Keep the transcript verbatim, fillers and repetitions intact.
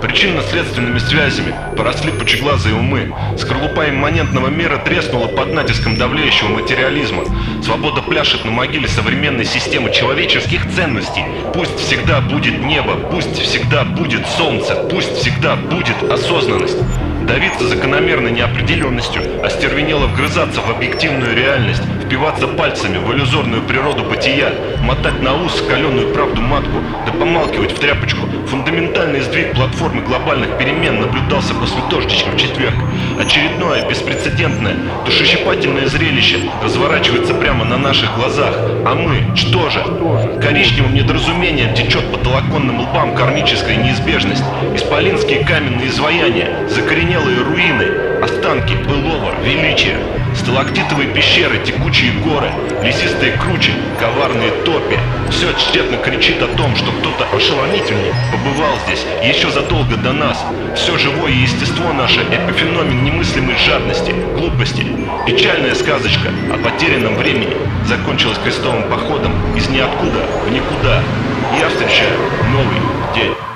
Причинно-следственными связями поросли пучеглазые умы. Скорлупа имманентного мира треснула под натиском давлеющего материализма. Свобода пляшет на могиле современной системы человеческих ценностей. Пусть всегда будет небо, пусть всегда будет солнце, пусть всегда будет осознанность. Давиться закономерной неопределенностью, остервенело вгрызаться в объективную реальность, впиваться пальцами в иллюзорную природу бытия, мотать на ус каленую правду матку, да помалкивать в тряпочку. Фундаментальный сдвиг платформы глобальных перемен наблюдался после дождичка в четверг. Очередное, беспрецедентное, душещипательное зрелище разворачивается прямо на наших глазах. А мы, что же? Коричневым недоразумением течет по толоконным лбам кармическая неизбежность. Исполинские каменные изваяния, закоренелые руины, останки былого величия. Сталактитовые пещеры, текучие горы, лесистые кручи, коварные топи. Все тщетно кричит о том, что кто-то ошеломительный побывал здесь еще задолго до нас. Все живое естество наше — эпифеномен немыслимой жадности, глупости. Печальная сказочка о потерянном времени закончилась крестовым походом из ниоткуда в никуда. Я встречаю новый день.